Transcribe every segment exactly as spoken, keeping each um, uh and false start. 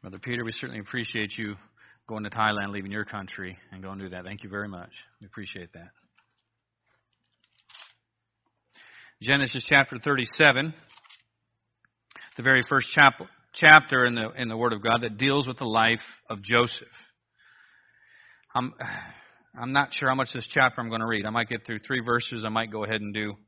Brother Peter, we certainly appreciate you going to Thailand, leaving your country, and going to do that. Thank you very much. We appreciate that. Genesis chapter thirty-seven, the very first chap- chapter in the in the Word of God that deals with the life of Joseph. I'm, I'm not sure how much this chapter I'm going to read. I might get through three verses. I might go ahead and do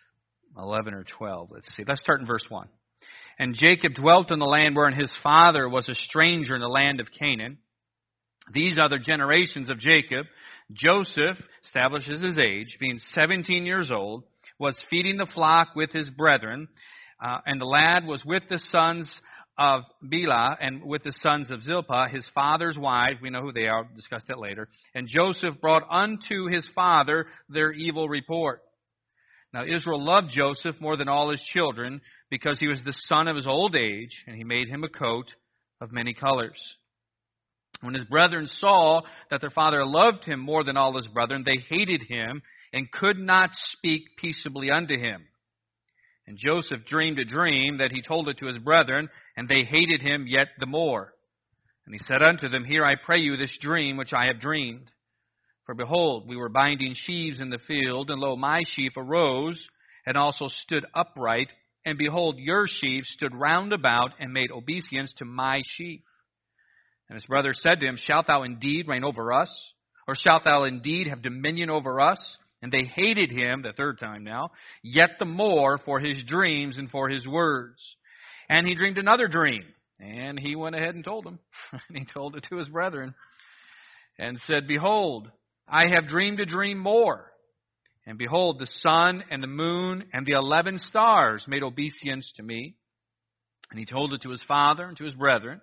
eleven or twelve. Let's see. Let's start in verse one. And Jacob dwelt in the land wherein his father was a stranger in the land of Canaan. These are the generations of Jacob. Joseph establishes his age, being seventeen years old, was feeding the flock with his brethren, uh, and the lad was with the sons of Bilhah and with the sons of Zilpah, his father's wives. We know who they are. We'll discuss that later. And Joseph brought unto his father their evil report. Now Israel loved Joseph more than all his children, because he was the son of his old age, and he made him a coat of many colors. When his brethren saw that their father loved him more than all his brethren, they hated him and could not speak peaceably unto him. And Joseph dreamed a dream that he told it to his brethren, and they hated him yet the more. And he said unto them, Hear, I pray you, this dream which I have dreamed. For behold, we were binding sheaves in the field, and lo, my sheaf arose, and also stood upright, and behold, your sheaves stood round about, and made obeisance to my sheaf. And his brother said to him, Shalt thou indeed reign over us? Or shalt thou indeed have dominion over us? And they hated him, the third time now, yet the more for his dreams and for his words. And he dreamed another dream. And he went ahead and told him. And he told it to his brethren. And said, Behold, I have dreamed a dream more. And behold, the sun and the moon and the eleven stars made obeisance to me. And he told it to his father and to his brethren.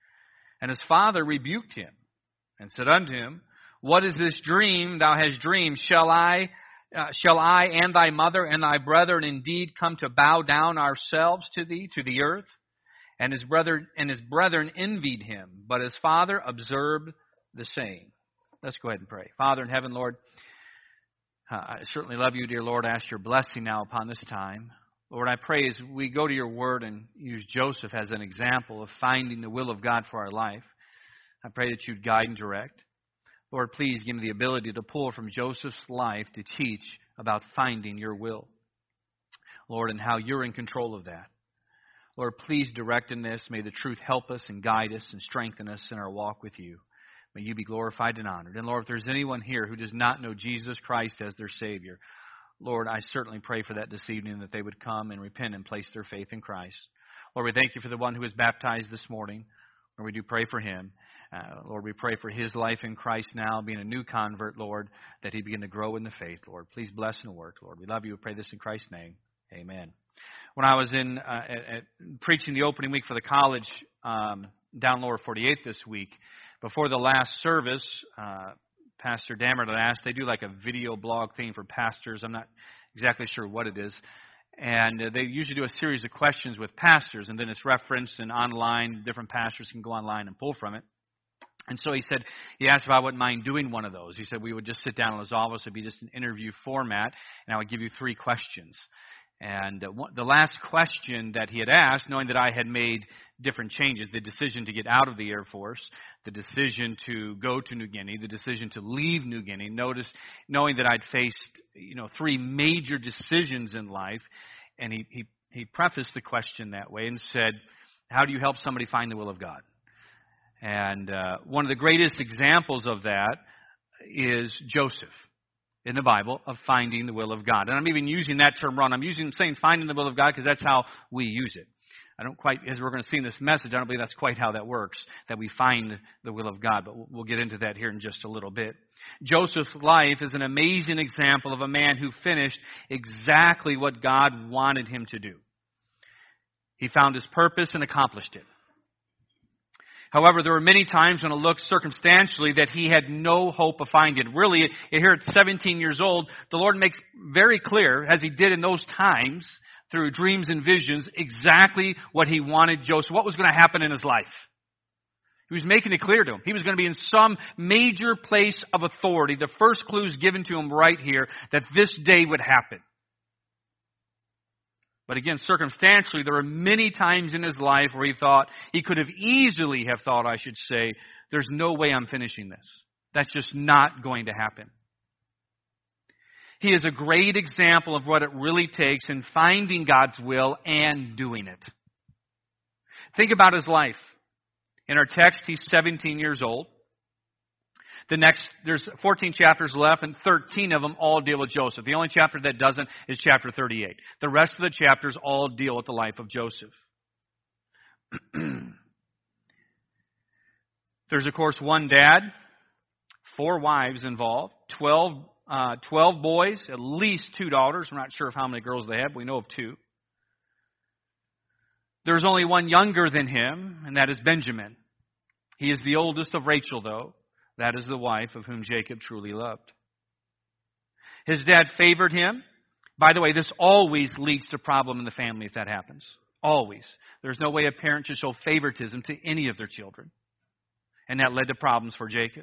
And his father rebuked him and said unto him, What is this dream thou hast dreamed? Shall I, uh, shall I and thy mother and thy brethren indeed come to bow down ourselves to thee, to the earth? And his brother and his brethren envied him, but his father observed the same. Let's go ahead and pray. Father in heaven, Lord, uh, I certainly love you, dear Lord. I ask your blessing now upon this time. Lord, I pray as we go to your word and use Joseph as an example of finding the will of God for our life, I pray that you'd guide and direct. Lord, please give me the ability to pull from Joseph's life to teach about finding your will. Lord, and how you're in control of that. Lord, please direct in this. May the truth help us and guide us and strengthen us in our walk with you. May you be glorified and honored. And Lord, if there's anyone here who does not know Jesus Christ as their Savior, Lord, I certainly pray for that this evening, that they would come and repent and place their faith in Christ. Lord, we thank you for the one who was baptized this morning. Lord, we do pray for him. Uh, Lord, we pray for his life in Christ now, being a new convert, Lord, that he begin to grow in the faith, Lord. Please bless and work, Lord. We love you. We pray this in Christ's name. Amen. When I was in uh, at, at preaching the opening week for the college um, down Lower forty-eight this week, before the last service, uh, Pastor Dammert had asked, they do like a video blog thing for pastors. I'm not exactly sure what it is. And uh, they usually do a series of questions with pastors, and then it's referenced and online. Different pastors can go online and pull from it. And so he said, he asked if I wouldn't mind doing one of those. He said we would just sit down in his office. It would be just an interview format, and I would give you three questions. And uh, the last question that he had asked, knowing that I had made different changes, the decision to get out of the Air Force, the decision to go to New Guinea, the decision to leave New Guinea, notice, knowing that I'd faced, you know, three major decisions in life, and he, he, he prefaced the question that way and said, how do you help somebody find the will of God? And uh, one of the greatest examples of that is Joseph in the Bible, of finding the will of God. And I'm even using that term wrong. I'm using saying finding the will of God because that's how we use it. I don't quite, as we're going to see in this message, I don't believe that's quite how that works, that we find the will of God. But we'll get into that here in just a little bit. Joseph's life is an amazing example of a man who finished exactly what God wanted him to do. He found his purpose and accomplished it. However, there were many times when it looked circumstantially that he had no hope of finding it. Really, here at seventeen years old, the Lord makes very clear, as he did in those times, through dreams and visions, exactly what he wanted Joseph, what was going to happen in his life. He was making it clear to him. He was going to be in some major place of authority. The first clue is given to him right here that this day would happen. But again, circumstantially, there were many times in his life where he thought, he could have easily have thought, I should say, there's no way I'm finishing this. That's just not going to happen. He is a great example of what it really takes in finding God's will and doing it. Think about his life. In our text, he's seventeen years old. The next, there's fourteen chapters left, and thirteen of them all deal with Joseph. The only chapter that doesn't is chapter thirty-eight. The rest of the chapters all deal with the life of Joseph. There's, of course, one dad, four wives involved, twelve, uh, twelve boys, at least two daughters. We're not sure of how many girls they have, but we know of two. There's only one younger than him, and that is Benjamin. He is the oldest of Rachel, though. That is the wife of whom Jacob truly loved. His dad favored him. By the way, this always leads to problem in the family if that happens. Always. There's no way a parent should show favoritism to any of their children. And that led to problems for Jacob.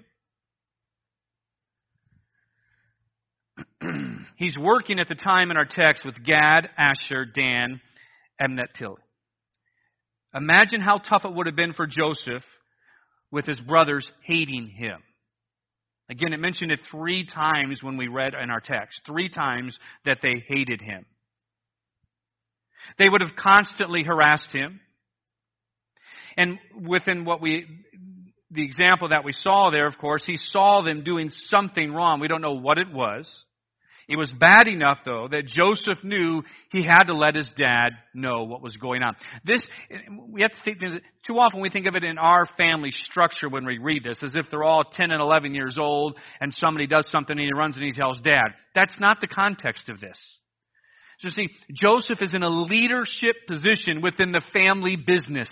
He's working at the time in our text with Gad, Asher, Dan, and Naphtali. Imagine how tough it would have been for Joseph with his brothers hating him. Again, it mentioned it three times when we read in our text. Three times that they hated him. They would have constantly harassed him. And within what we, the example that we saw there, of course, he saw them doing something wrong. We don't know what it was. It was bad enough, though, that Joseph knew he had to let his dad know what was going on. This, we have to think, too often we think of it in our family structure when we read this, as if they're all ten and eleven years old, and somebody does something and he runs and he tells dad. That's not the context of this. So see, Joseph is in a leadership position within the family business.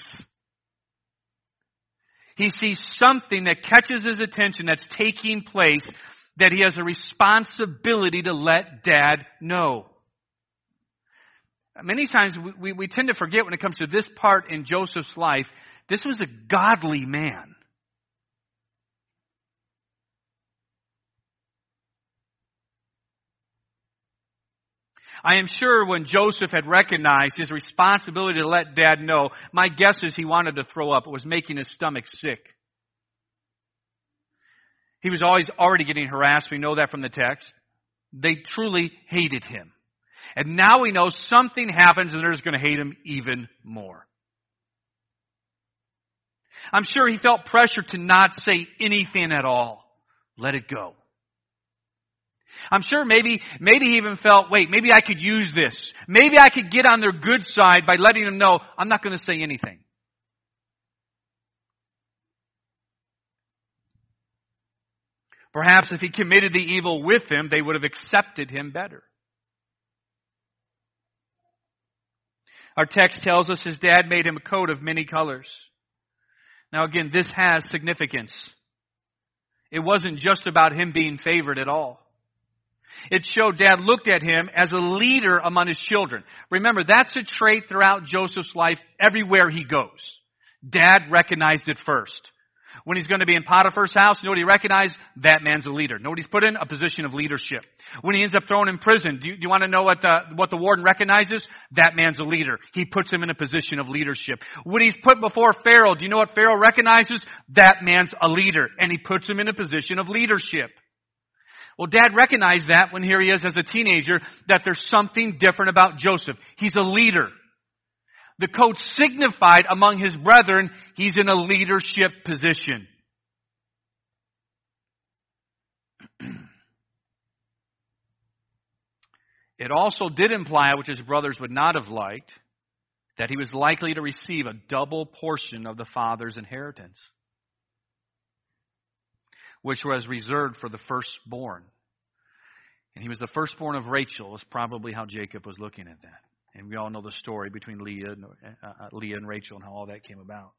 He sees something that catches his attention that's taking place, that he has a responsibility to let dad know. Many times we, we, we tend to forget when it comes to this part in Joseph's life, this was a godly man. I am sure when Joseph had recognized his responsibility to let dad know, my guess is he wanted to throw up. It was making his stomach sick. He was always already getting harassed. We know that from the text. They truly hated him. And now we know something happens and they're just going to hate him even more. I'm sure he felt pressure to not say anything at all. Let it go. I'm sure maybe, maybe he even felt, wait, maybe I could use this. Maybe I could get on their good side by letting them know I'm not going to say anything. Perhaps if he committed the evil with them, they would have accepted him better. Our text tells us his dad made him a coat of many colors. Now again, this has significance. It wasn't just about him being favored at all. It showed dad looked at him as a leader among his children. Remember, that's a trait throughout Joseph's life everywhere he goes. Dad recognized it first. When he's going to be in Potiphar's house, you know what he recognized? That man's a leader. Know what he's put in? A position of leadership. When he ends up thrown in prison, do you, do you want to know what the, what the warden recognizes? That man's a leader. He puts him in a position of leadership. When he's put before Pharaoh, do you know what Pharaoh recognizes? That man's a leader. And he puts him in a position of leadership. Well, Dad recognized that when here he is as a teenager, that there's something different about Joseph. He's a leader. The coat signified among his brethren, he's in a leadership position. It also did imply, which his brothers would not have liked, that he was likely to receive a double portion of the father's inheritance, which was reserved for the firstborn. And he was the firstborn of Rachel, is probably how Jacob was looking at that. And we all know the story between Leah and, uh, Leah and Rachel and how all that came about.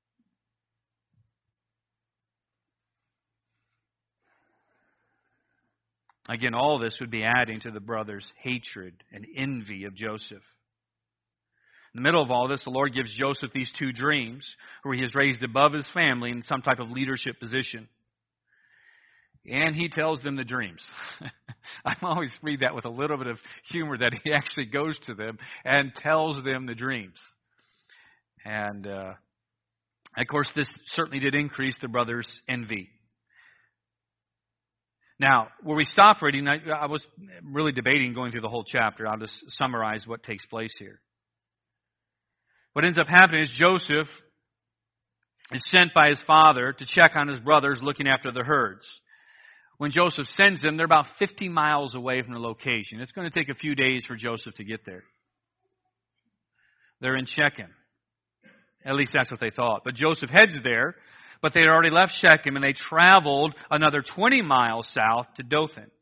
Again, all this would be adding to the brothers' hatred and envy of Joseph. In the middle of all this, the Lord gives Joseph these two dreams where he is raised above his family in some type of leadership position. And he tells them the dreams. I always read that with a little bit of humor, that he actually goes to them and tells them the dreams. And, uh, of course, this certainly did increase the brothers' envy. Now, where we stop reading, I, I was really debating going through the whole chapter. I'll just summarize what takes place here. What ends up happening is Joseph is sent by his father to check on his brothers looking after the herds. When Joseph sends them, they're about fifty miles away from the location. It's going to take a few days for Joseph to get there. They're in Shechem. At least that's what they thought. But Joseph heads there, but they had already left Shechem and they traveled another twenty miles south to Dothan.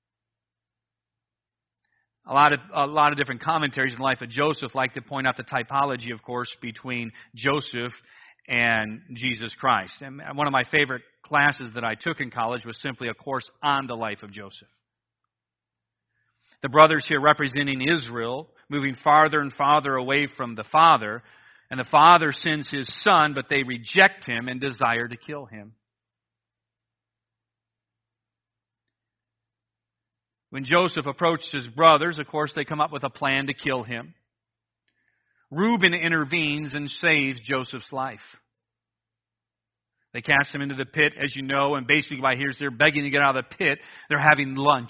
A lot of a lot of different commentaries in the life of Joseph like to point out the typology, of course, between Joseph and Jesus Christ. And one of my favorite classes that I took in college was simply a course on the life of Joseph. The brothers here representing Israel, moving farther and farther away from the father, and the father sends his son, but they reject him and desire to kill him. When Joseph approached his brothers, of course, they come up with a plan to kill him. Reuben intervenes and saves Joseph's life. They cast him into the pit, as you know, and basically by here they're begging to get out of the pit. They're having lunch.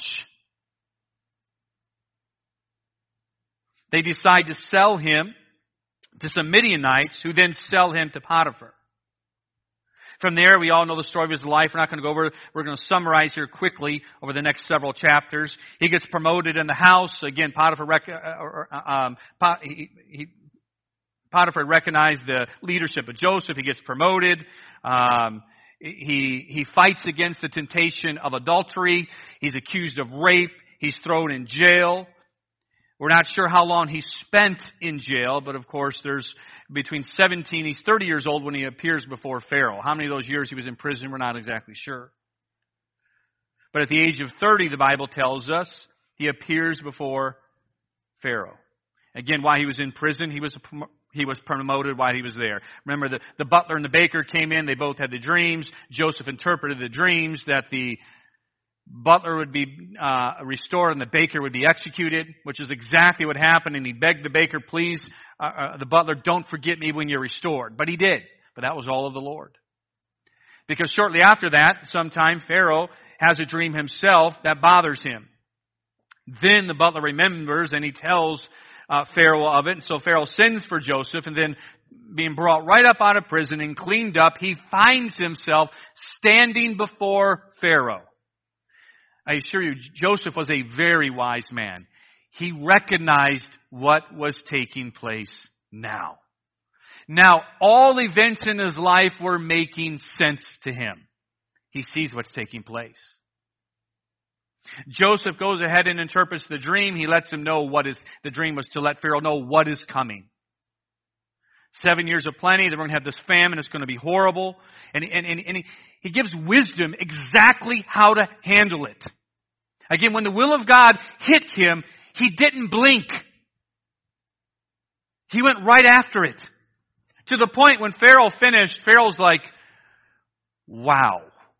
They decide to sell him to some Midianites, who then sell him to Potiphar. From there, we all know the story of his life. We're not going to go over. We're going to summarize here quickly over the next several chapters. He gets promoted in the house. Again, Potiphar, rec- uh, um, he, he, Potiphar recognized the leadership of Joseph. He gets promoted. Um, he he fights against the temptation of adultery. He's accused of rape. He's thrown in jail. We're not sure how long he spent in jail, but of course there's between seventeen, he's thirty years old when he appears before Pharaoh. How many of those years he was in prison, we're not exactly sure. But at the age of thirty, the Bible tells us, he appears before Pharaoh. Again, while he was in prison, he was he was promoted while he was there. Remember, the, the butler and the baker came in, they both had the dreams. Joseph interpreted the dreams that the butler would be uh, restored and the baker would be executed, which is exactly what happened. And he begged the baker, please, uh, uh, the butler, don't forget me when you're restored. But he did. But that was all of the Lord. Because shortly after that, sometime Pharaoh has a dream himself that bothers him. Then the butler remembers and he tells uh, Pharaoh of it. And so Pharaoh sends for Joseph, and then being brought right up out of prison and cleaned up, he finds himself standing before Pharaoh. I assure you, Joseph was a very wise man. He recognized what was taking place now. Now, all events in his life were making sense to him. He sees what's taking place. Joseph goes ahead and interprets the dream. He lets him know what is, the dream was to let Pharaoh know what is coming. Seven years of plenty. They're going to have this famine. It's going to be horrible. And, and, and, and he, he gives wisdom exactly how to handle it. Again, when the will of God hit him, he didn't blink. He went right after it. To the point when Pharaoh finished, Pharaoh's like, wow.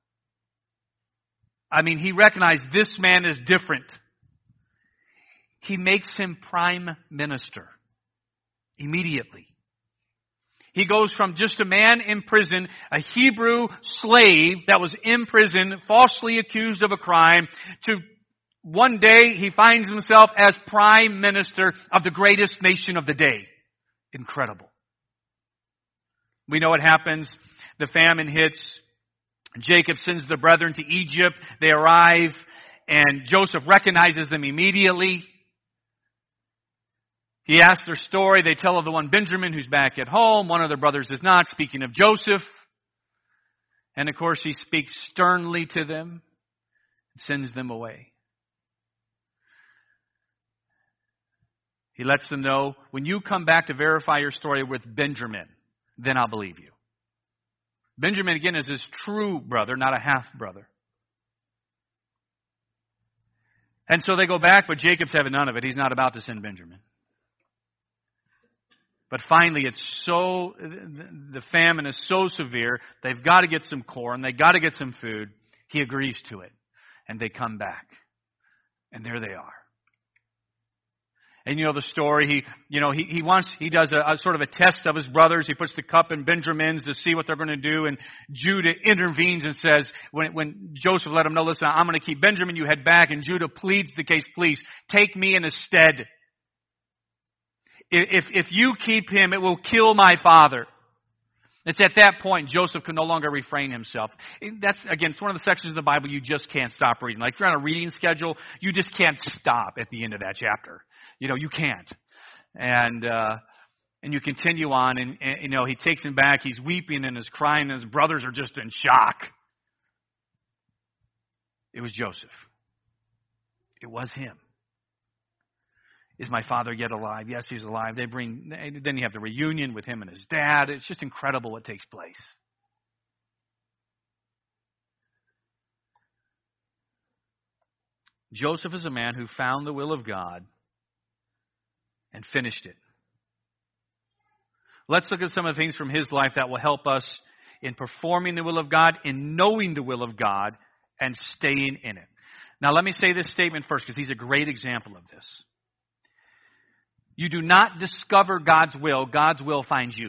I mean, he recognized this man is different. He makes him prime minister immediately. He goes from just a man in prison, a Hebrew slave that was in prison, falsely accused of a crime, to one day he finds himself as prime minister of the greatest nation of the day. Incredible. We know what happens. The famine hits. Jacob sends the brethren to Egypt. They arrive, and Joseph recognizes them immediately. He asks their story. They tell of the one Benjamin who's back at home. One of their brothers is not, speaking of Joseph. And of course, he speaks sternly to them and sends them away. He lets them know, when you come back to verify your story with Benjamin, then I'll believe you. Benjamin, again, is his true brother, not a half-brother. And so they go back, but Jacob's having none of it. He's not about to send Benjamin. But finally, it's so, the famine is so severe, they've got to get some corn, they've got to get some food. He agrees to it. And they come back. And there they are. And you know the story, he, you know, he, he wants, he does a, a sort of a test of his brothers. He puts the cup in Benjamin's to see what they're going to do. And Judah intervenes and says, when, when Joseph let him know, listen, I'm going to keep Benjamin, you head back. And Judah pleads the case, please, take me in his stead. If, if you keep him, it will kill my father. It's at that point Joseph can no longer refrain himself. That's, again, it's one of the sections of the Bible you just can't stop reading. Like if you're on a reading schedule, you just can't stop at the end of that chapter. You know, you can't. And uh, and you continue on, and, and, you know, he takes him back. He's weeping and is crying, and his brothers are just in shock. It was Joseph. It was him. Is my father yet alive? Yes, he's alive. They bring. Then you have the reunion with him and his dad. It's just incredible what takes place. Joseph is a man who found the will of God and finished it. Let's look at some of the things from his life that will help us in performing the will of God, in knowing the will of God, and staying in it. Now, let me say this statement first, because he's a great example of this. You do not discover God's will. God's will finds you.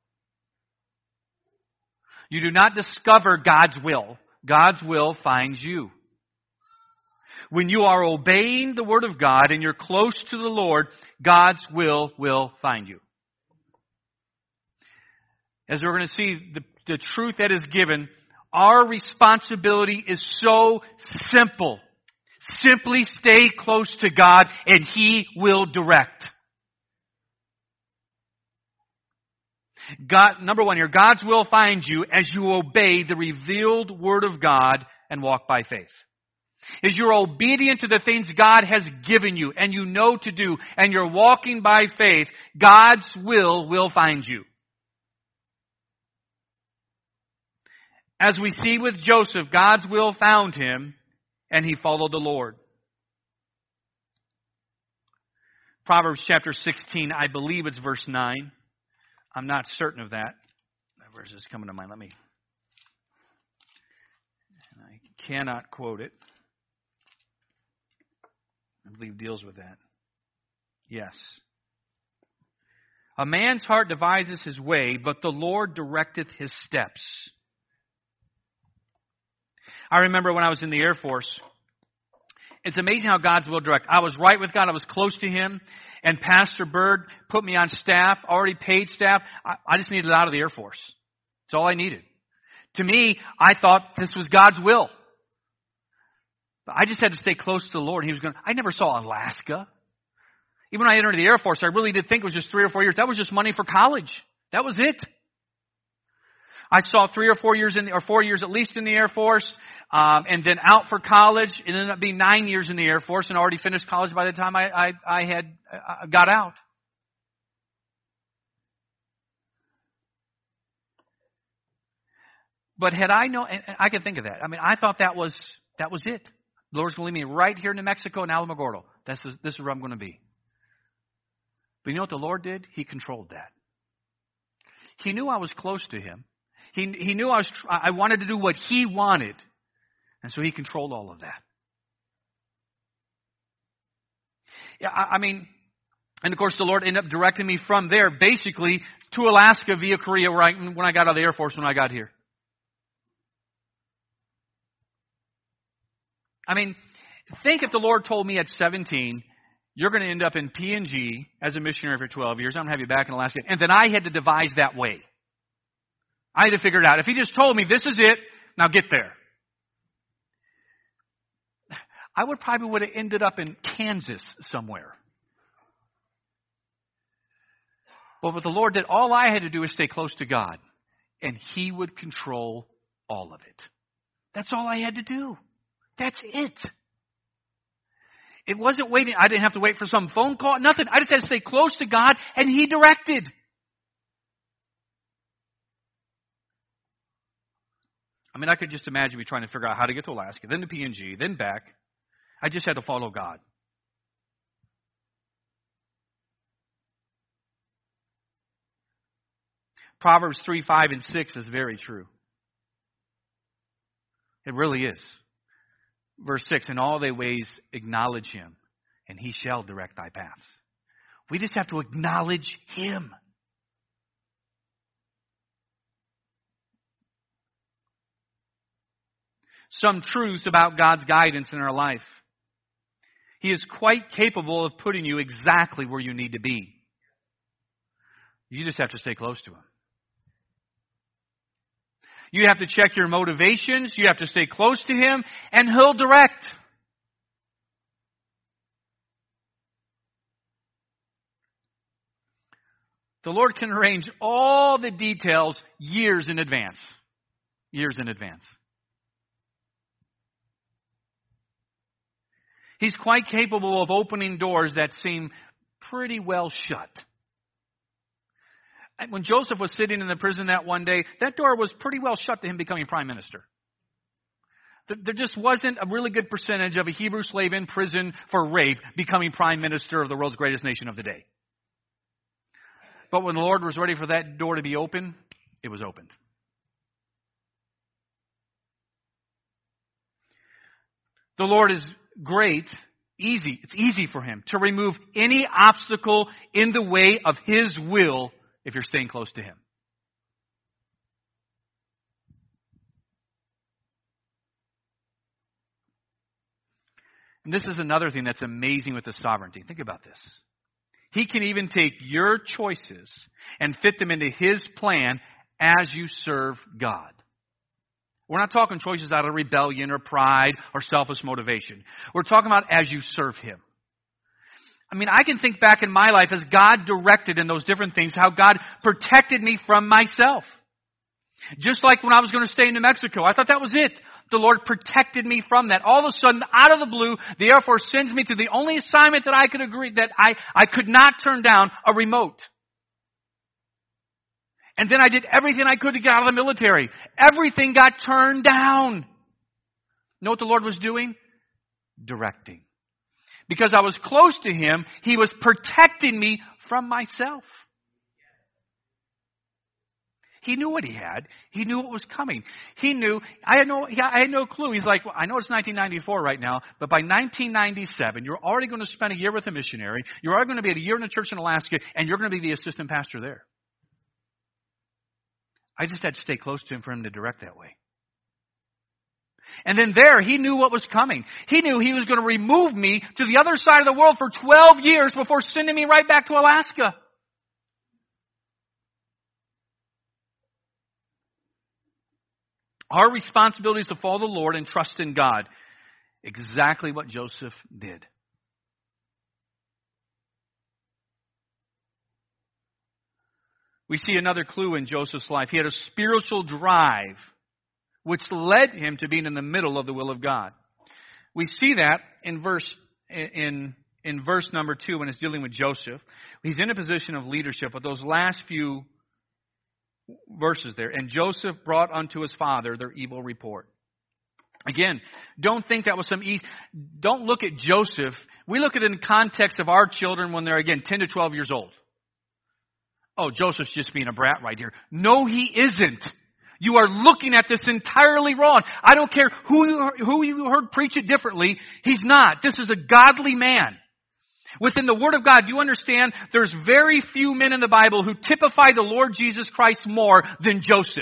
You do not discover God's will. God's will finds you. When you are obeying the Word of God and you're close to the Lord, God's will will find you. As we're going to see, the, the truth that is given, our responsibility is so simple. Simply stay close to God and He will direct. God, number one here, God's will finds you as you obey the revealed Word of God and walk by faith. As you're obedient to the things God has given you and you know to do, and you're walking by faith, God's will will find you. As we see with Joseph, God's will found him, and he followed the Lord. Proverbs chapter sixteen, I believe it's verse nine. I'm not certain of that. That verse is coming to mind. Let me. I cannot quote it. I believe deals with that. Yes. A man's heart devises his way, but the Lord directeth his steps. I remember when I was in the Air Force, it's amazing how God's will direct. I was right with God. I was close to Him. And Pastor Bird put me on staff, already paid staff. I, I just needed out of the Air Force. That's all I needed. To me, I thought this was God's will. I just had to stay close to the Lord. He was going. I never saw Alaska. Even when I entered the Air Force, I really did think it was just three or four years. That was just money for college. That was it. I saw three or four years in the, or four years at least in the Air Force, um, and then out for college. It ended up being nine years in the Air Force, and already finished college by the time I I, I had uh, got out. But had I known, and I can think of that. I mean, I thought that was that was it. The Lord's going to leave me right here in New Mexico in Alamogordo. This is, this is where I'm going to be. But you know what the Lord did? He controlled that. He knew I was close to Him. He, he knew I was. I wanted to do what He wanted. And so He controlled all of that. Yeah, I, I mean, and of course the Lord ended up directing me from there basically to Alaska via Korea where I, when I got out of the Air Force when I got here. I mean, think if the Lord told me at seventeen, you're going to end up in P and G as a missionary for twelve years. I'm going to have you back in Alaska. And then I had to devise that way. I had to figure it out. If He just told me, this is it, now get there. I would probably would have ended up in Kansas somewhere. But what the Lord did, all I had to do was stay close to God. And He would control all of it. That's all I had to do. That's it. It wasn't waiting. I didn't have to wait for some phone call. Nothing. I just had to stay close to God, and He directed. I mean, I could just imagine me trying to figure out how to get to Alaska, then to P and G, then back. I just had to follow God. Proverbs three, five, and six is very true. It really is. Verse six, in all thy ways acknowledge him, and he shall direct thy paths. We just have to acknowledge him. Some truths about God's guidance in our life. He is quite capable of putting you exactly where you need to be. You just have to stay close to him. You have to check your motivations. You have to stay close to him, and he'll direct. The Lord can arrange all the details years in advance. Years in advance. He's quite capable of opening doors that seem pretty well shut. When Joseph was sitting in the prison that one day, that door was pretty well shut to him becoming prime minister. There just wasn't a really good percentage of a Hebrew slave in prison for rape becoming prime minister of the world's greatest nation of the day. But when the Lord was ready for that door to be open, it was opened. The Lord is great, easy. It's easy for him to remove any obstacle in the way of his will if you're staying close to him. And this is another thing that's amazing with the sovereignty. Think about this. He can even take your choices and fit them into his plan as you serve God. We're not talking choices out of rebellion or pride or selfish motivation. We're talking about as you serve him. I mean, I can think back in my life as God directed in those different things, how God protected me from myself. Just like when I was going to stay in New Mexico, I thought that was it. The Lord protected me from that. All of a sudden, out of the blue, the Air Force sends me to the only assignment that I could agree, that I, I could not turn down, a remote. And then I did everything I could to get out of the military. Everything got turned down. Know what the Lord was doing? Directing. Because I was close to him, he was protecting me from myself. He knew what he had. He knew what was coming. He knew, I had no, I had no clue. He's like, well, I know it's nineteen ninety-four right now, but by nineteen ninety-seven, you're already going to spend a year with a missionary. You're already going to be at a year in a church in Alaska, and you're going to be the assistant pastor there. I just had to stay close to him for him to direct that way. And then there, he knew what was coming. He knew he was going to remove me to the other side of the world for twelve years before sending me right back to Alaska. Our responsibility is to follow the Lord and trust in God. Exactly what Joseph did. We see another clue in Joseph's life. He had a spiritual drive which led him to being in the middle of the will of God. We see that in verse in in verse number two when it's dealing with Joseph. He's in a position of leadership, but those last few verses there. And Joseph brought unto his father their evil report. Again, don't think that was some easy. Don't look at Joseph. We look at it in the context of our children when they're, again, ten to twelve years old. Oh, Joseph's just being a brat right here. No, he isn't. You are looking at this entirely wrong. I don't care who you, who you heard preach it differently. He's not. This is a godly man. Within the Word of God, do you understand there's very few men in the Bible who typify the Lord Jesus Christ more than Joseph.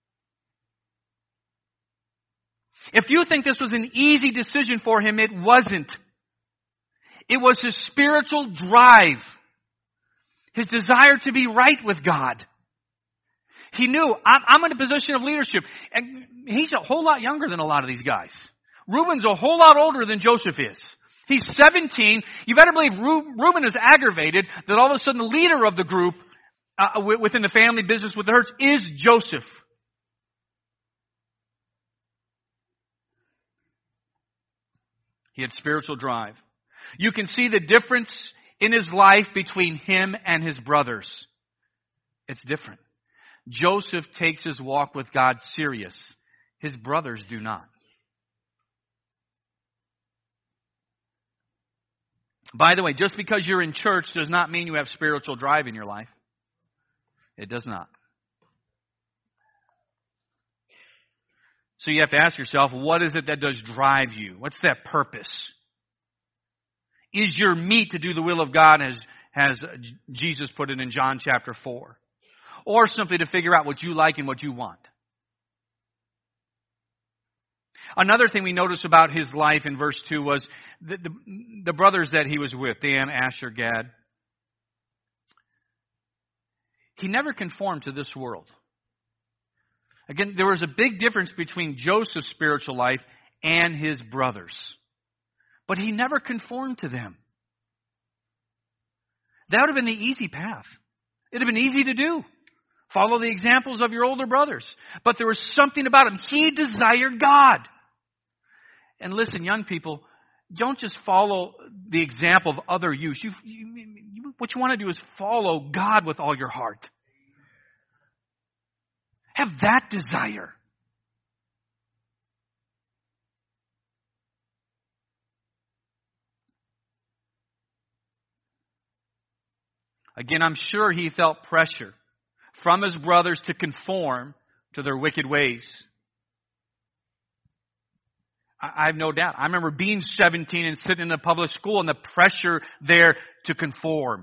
If you think this was an easy decision for him, it wasn't. It was his spiritual drive. His desire to be right with God. He knew, I'm, I'm in a position of leadership. And he's a whole lot younger than a lot of these guys. Reuben's a whole lot older than Joseph is. He's seventeen. You better believe Reuben is aggravated that all of a sudden the leader of the group uh, within the family business with the herds is Joseph. He had spiritual drive. You can see the difference in his life between him and his brothers. It's different. Joseph takes his walk with God serious. His brothers do not. By the way, just because you're in church does not mean you have spiritual drive in your life. It does not. So you have to ask yourself, what is it that does drive you? What's that purpose? Is your meat to do the will of God as, as Jesus put it in John chapter four? Or simply to figure out what you like and what you want? Another thing we notice about his life in verse two was the, the, the brothers that he was with, Dan, Asher, Gad. He never conformed to this world. Again, there was a big difference between Joseph's spiritual life and his brothers. But he never conformed to them. That would have been the easy path. It would have been easy to do. Follow the examples of your older brothers. But there was something about him. He desired God. And listen, young people, don't just follow the example of other youth. You, you, you, what you want to do is follow God with all your heart. Have that desire. Again, I'm sure he felt pressure from his brothers to conform to their wicked ways. I have no doubt. I remember being seventeen and sitting in a public school and the pressure there to conform.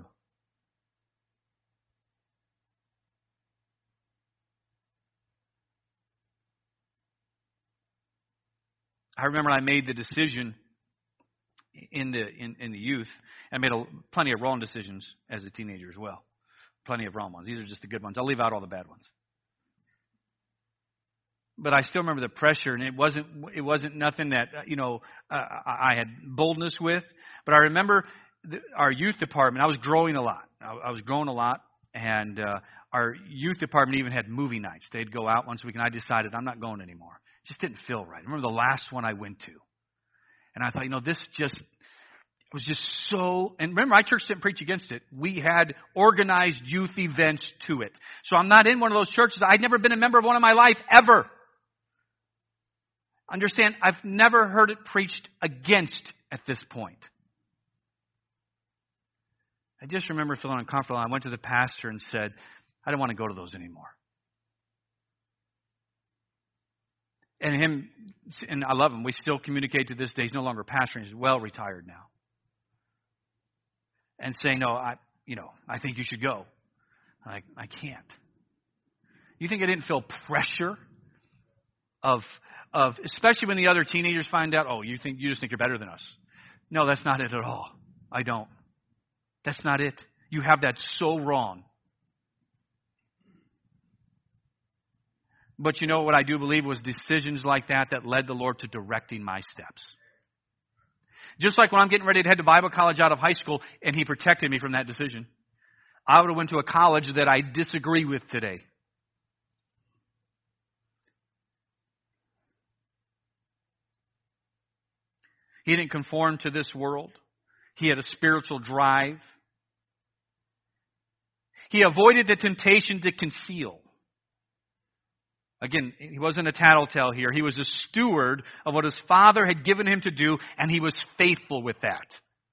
I remember I made the decision in the in, in the youth. I made a, plenty of wrong decisions as a teenager as well. Plenty of wrong ones. These are just the good ones. I'll leave out all the bad ones. But I still remember the pressure, and it wasn't it wasn't nothing that you know uh, I had boldness with. But I remember the, our youth department. I was growing a lot. I, I was growing a lot, and uh, our youth department even had movie nights. They'd go out once a week, and I decided I'm not going anymore. It just didn't feel right. I remember the last one I went to, and I thought, you know, this just it was just so. And remember, our church didn't preach against it. We had organized youth events to it. So I'm not in one of those churches. I'd never been a member of one in my life ever. Understand, I've never heard it preached against at this point. I just remember feeling uncomfortable. I went to the pastor and said, I don't want to go to those anymore. And him, and I love him. We still communicate to this day. He's no longer pastoring. He's well retired now. And saying, no, I, you know, I think you should go. I, I can't. You think I didn't feel pressure of Of, especially when the other teenagers find out, oh, you think you just think you're better than us. No, that's not it at all. I don't. That's not it. You have that so wrong. But you know what I do believe was decisions like that that led the Lord to directing my steps. Just like when I'm getting ready to head to Bible college out of high school, and He protected me from that decision. I would have went to a college that I disagree with today. He didn't conform to this world. He had a spiritual drive. He avoided the temptation to conceal. Again, he wasn't a tattletale here. He was a steward of what his father had given him to do, and he was faithful with that.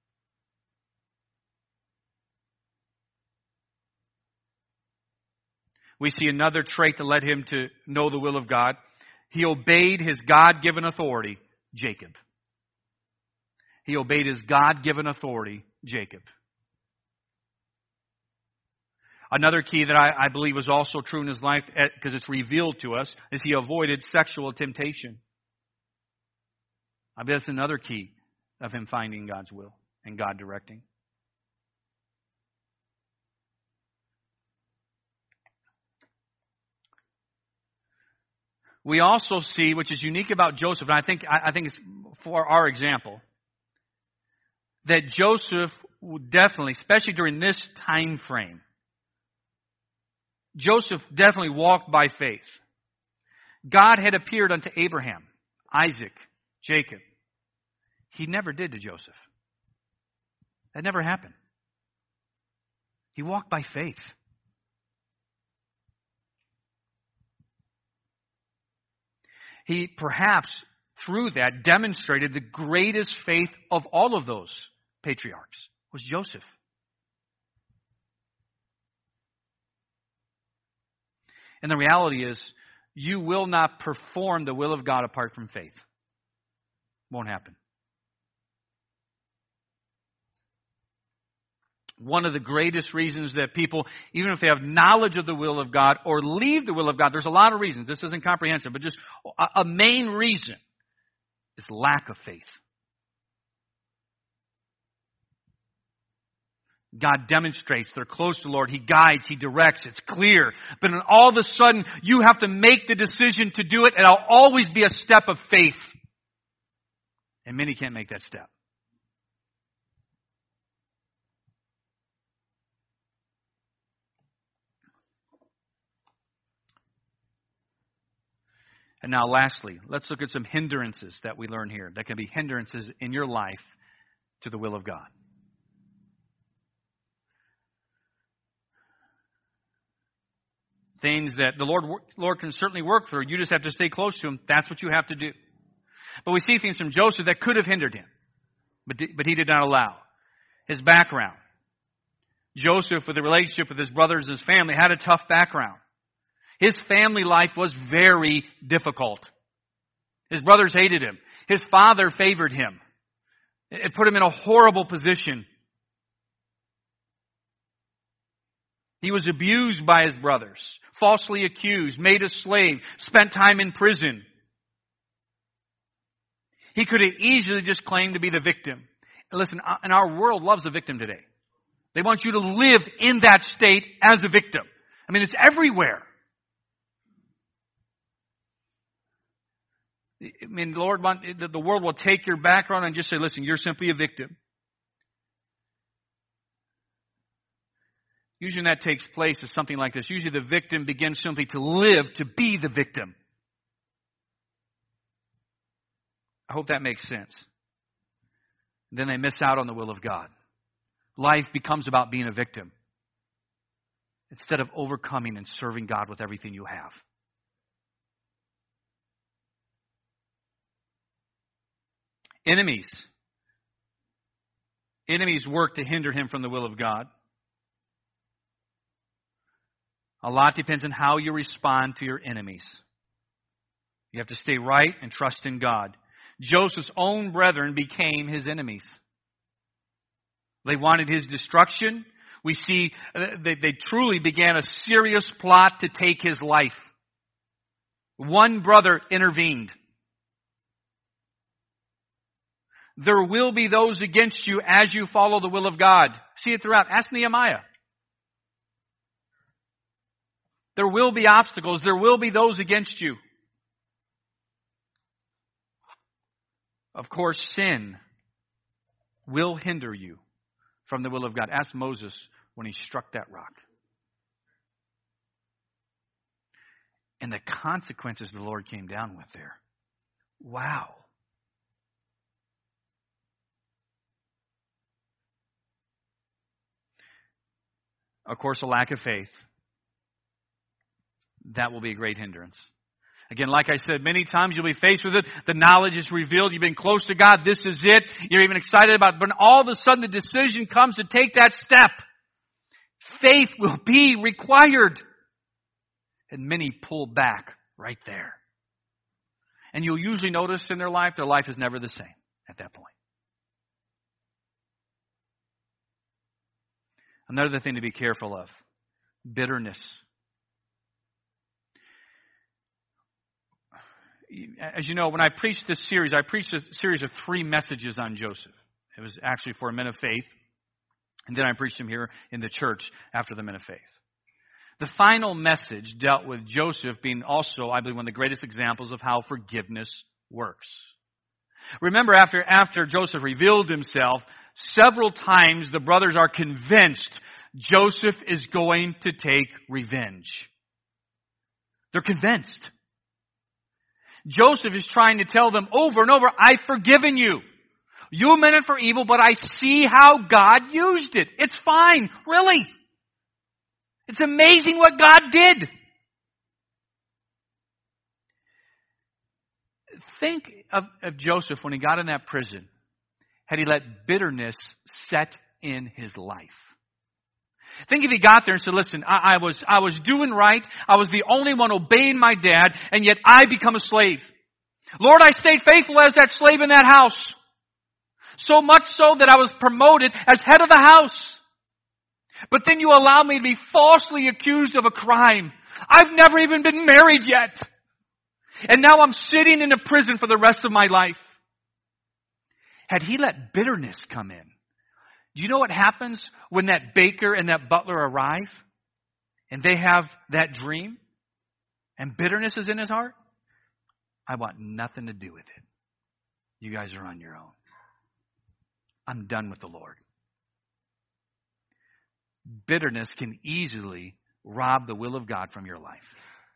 We see another trait that led him to know the will of God. He obeyed his God-given authority, Jacob. He obeyed his God-given authority, Jacob. Another key that I, I believe was also true in his life, because it's revealed to us, is he avoided sexual temptation. I bet that's another key of him finding God's will and God directing. We also see, which is unique about Joseph, and I think I, I think it's for our example, that Joseph definitely, especially during this time frame, Joseph definitely walked by faith. God had appeared unto Abraham, Isaac, Jacob. He never did to Joseph. That never happened. He walked by faith. He perhaps, through that, demonstrated the greatest faith of all of those patriarchs, was Joseph. And the reality is, you will not perform the will of God apart from faith. Won't happen. One of the greatest reasons that people, even if they have knowledge of the will of God or leave the will of God, there's a lot of reasons. This isn't comprehensive, but just a, a main reason is lack of faith. God demonstrates they're close to the Lord. He guides, He directs, it's clear. But then all of a sudden, you have to make the decision to do it, and it'll always be a step of faith. And many can't make that step. And now lastly, let's look at some hindrances that we learn here. That can be hindrances in your life to the will of God. Things that the Lord, Lord can certainly work through. You just have to stay close to Him. That's what you have to do. But we see things from Joseph that could have hindered him. But, but he did not allow. His background. Joseph, with the relationship with his brothers and his family, had a tough background. His family life was very difficult. His brothers hated him. His father favored him. It put him in a horrible position. He was abused by his brothers, falsely accused, made a slave, spent time in prison. He could have easily just claimed to be the victim. And listen, and our world loves a victim today. They want you to live in that state as a victim. I mean, it's everywhere. I mean, the Lord want, the world will take your background and just say, listen, you're simply a victim. Usually when that takes place, it's something like this. Usually the victim begins simply to live to be the victim. I hope that makes sense. Then they miss out on the will of God. Life becomes about being a victim instead of overcoming and serving God with everything you have. Enemies. Enemies work to hinder him from the will of God. A lot depends on how you respond to your enemies. You have to stay right and trust in God. Joseph's own brethren became his enemies. They wanted his destruction. We see they, they truly began a serious plot to take his life. One brother intervened. There will be those against you as you follow the will of God. See it throughout. Ask Nehemiah. There will be obstacles. There will be those against you. Of course, sin will hinder you from the will of God. Ask Moses when he struck that rock. And the consequences the Lord came down with there. Wow. Of course, a lack of faith. That will be a great hindrance. Again, like I said, many times you'll be faced with it. The knowledge is revealed. You've been close to God. This is it. You're even excited about it. But all of a sudden the decision comes to take that step. Faith will be required. And many pull back right there. And you'll usually notice in their life, their life is never the same at that point. Another thing to be careful of. Bitterness. As you know, when I preached this series, I preached a series of three messages on Joseph. It was actually for men of faith. And then I preached them here in the church after the men of faith. The final message dealt with Joseph being also, I believe, one of the greatest examples of how forgiveness works. Remember, after, after Joseph revealed himself, several times the brothers are convinced Joseph is going to take revenge. They're convinced. Joseph is trying to tell them over and over, I've forgiven you. You meant it for evil, but I see how God used it. It's fine, really. It's amazing what God did. Think of, of Joseph when he got in that prison. Had he let bitterness set in his life? Think if he got there and said, listen, I, I was I was doing right. I was the only one obeying my dad, and yet I become a slave. Lord, I stayed faithful as that slave in that house. So much so that I was promoted as head of the house. But then you allow me to be falsely accused of a crime. I've never even been married yet. And now I'm sitting in a prison for the rest of my life. Had he let bitterness come in, do you know what happens when that baker and that butler arrive and they have that dream and bitterness is in his heart? I want nothing to do with it. You guys are on your own. I'm done with the Lord. Bitterness can easily rob the will of God from your life.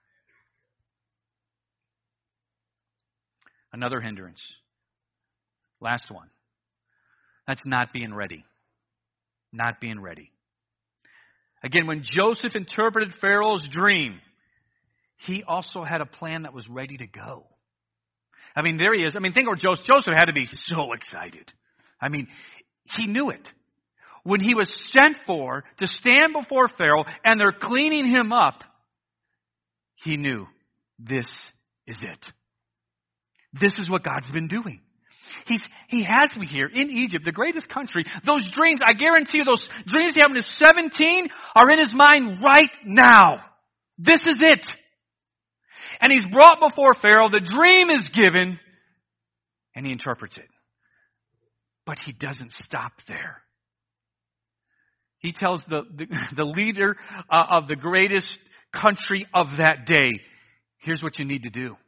Another hindrance. Last one. That's not being ready. Not being ready. Again, when Joseph interpreted Pharaoh's dream, he also had a plan that was ready to go. I mean, there he is. I mean, think of Joseph. Joseph had to be so excited. I mean, he knew it. When he was sent for to stand before Pharaoh and they're cleaning him up, he knew this is it. This is what God's been doing. He's, he has me here in Egypt, the greatest country. Those dreams, I guarantee you, those dreams he had when he was seventeen are in his mind right now. This is it. And he's brought before Pharaoh. The dream is given. And he interprets it. But he doesn't stop there. He tells the, the, the leader uh, of the greatest country of that day, here's what you need to do.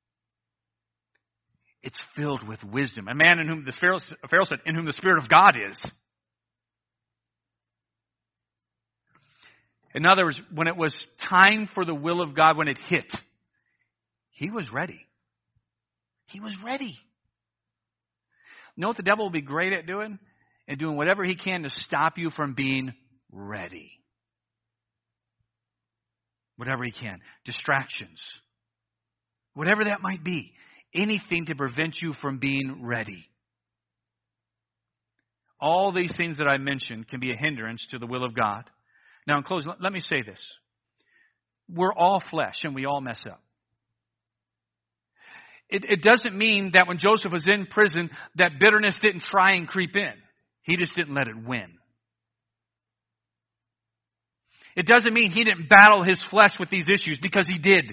It's filled with wisdom. A man in whom the Pharaoh, Pharaoh said, in whom the Spirit of God is. In other words, when it was time for the will of God, when it hit, he was ready. He was ready. You know what the devil will be great at doing? And doing whatever he can to stop you from being ready. Whatever he can. Distractions. Whatever that might be. Anything to prevent you from being ready. All these things that I mentioned can be a hindrance to the will of God. Now in closing, let me say this. We're all flesh and we all mess up. It, it doesn't mean that when Joseph was in prison, that bitterness didn't try and creep in. He just didn't let it win. It doesn't mean he didn't battle his flesh with these issues, because he did.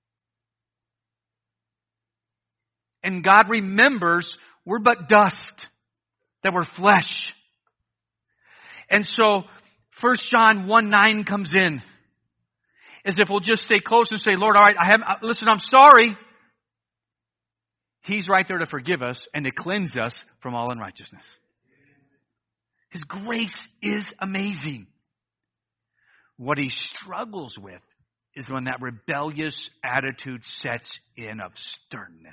And God remembers we're but dust, that we're flesh. And so First John one nine comes in. As if we'll just stay close and say, Lord, all right, I have, listen, I'm sorry. He's right there to forgive us and to cleanse us from all unrighteousness. His grace is amazing. What he struggles with is when that rebellious attitude sets in of sternness.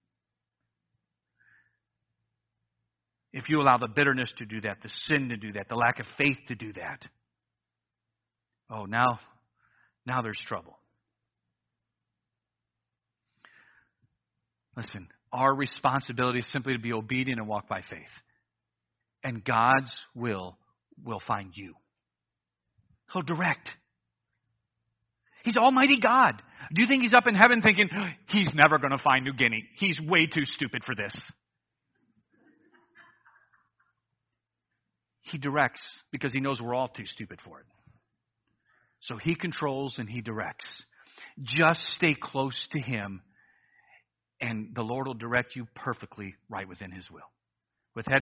If you allow the bitterness to do that, the sin to do that, the lack of faith to do that, oh, now, now there's trouble. Listen, our responsibility is simply to be obedient and walk by faith. And God's will will find you. He'll direct. He's Almighty God. Do you think he's up in heaven thinking, he's never going to find New Guinea? He's way too stupid for this. He directs because he knows we're all too stupid for it. So he controls and he directs. Just stay close to him, and the Lord will direct you perfectly right within his will. With head